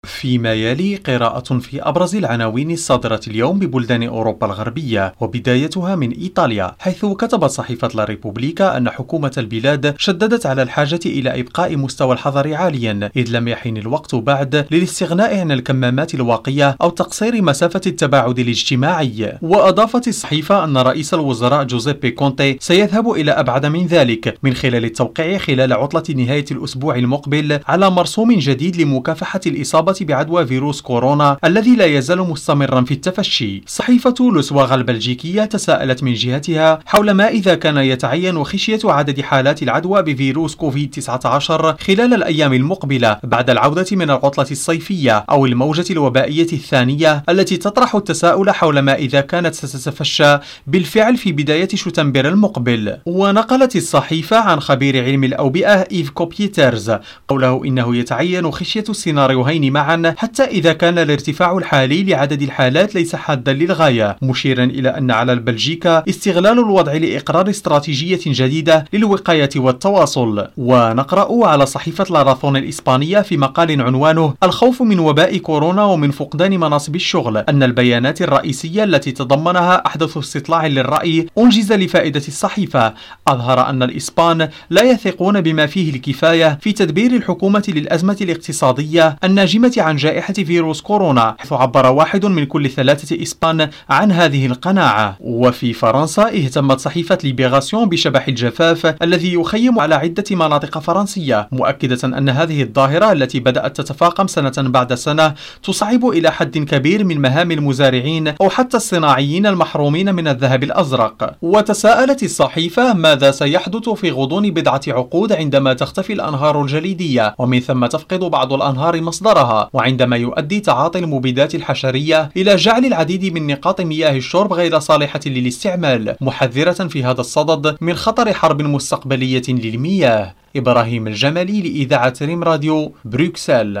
فيما يلي قراءة في أبرز العناوين الصادرة اليوم ببلدان أوروبا الغربية، وبدايتها من إيطاليا، حيث كتبت صحيفة لا ريبوبليكا أن حكومة البلاد شددت على الحاجة إلى إبقاء مستوى الحظر عاليا، إذ لم يحن الوقت بعد للاستغناء عن الكمامات الواقية أو تقصير مسافة التباعد الاجتماعي. وأضافت الصحيفة أن رئيس الوزراء جوزيبي كونتي سيذهب إلى أبعد من ذلك من خلال التوقيع خلال عطلة نهاية الأسبوع المقبل على مرسوم جديد لمكافحة الإصابة بعدوى فيروس كورونا الذي لا يزال مستمرا في التفشي. صحيفة لوسواغ البلجيكية تساءلت من جهتها حول ما إذا كان يتعين خشية عدد حالات العدوى بفيروس كوفيد-19 خلال الأيام المقبلة بعد العودة من العطلة الصيفية أو الموجة الوبائية الثانية التي تطرح التساؤل حول ما إذا كانت ستتفشى بالفعل في بداية شتنبر المقبل. ونقلت الصحيفة عن خبير علم الأوبئة إيف كوبيترز قوله إنه يتعين خشية السيناريوهين معا حتى إذا كان الارتفاع الحالي لعدد الحالات ليس حادا للغاية، مشيرا إلى أن على البلجيكا استغلال الوضع لإقرار استراتيجية جديدة للوقاية والتواصل. ونقرأ على صحيفة لارازون الإسبانية في مقال عنوانه الخوف من وباء كورونا ومن فقدان مناصب الشغل أن البيانات الرئيسية التي تضمنها أحدث استطلاع للرأي أنجز لفائدة الصحيفة أظهر أن الإسبان لا يثقون بما فيه الكفاية في تدبير الحكومة للأزمة الاقتصادية الناجمة عن جائحة فيروس كورونا، حيث عبر 1 من كل 3 إسبان عن هذه القناعة. وفي فرنسا اهتمت صحيفة ليبيراسيون بشبح الجفاف الذي يخيم على عدة مناطق فرنسية، مؤكدة أن هذه الظاهرة التي بدأت تتفاقم سنة بعد سنة تصعب إلى حد كبير من مهام المزارعين أو حتى الصناعيين المحرومين من الذهب الأزرق. وتساءلت الصحيفة ماذا سيحدث في غضون بضعة عقود عندما تختفي الأنهار الجليدية ومن ثم تفقد بعض الأنهار مصدرها، وعندما يؤدي تعاطي المبيدات الحشرية إلى جعل العديد من نقاط مياه الشرب غير صالحة للاستعمال، محذرة في هذا الصدد من خطر حرب مستقبلية للمياه. إبراهيم الجمالي لإذاعة ريم راديو، بروكسل.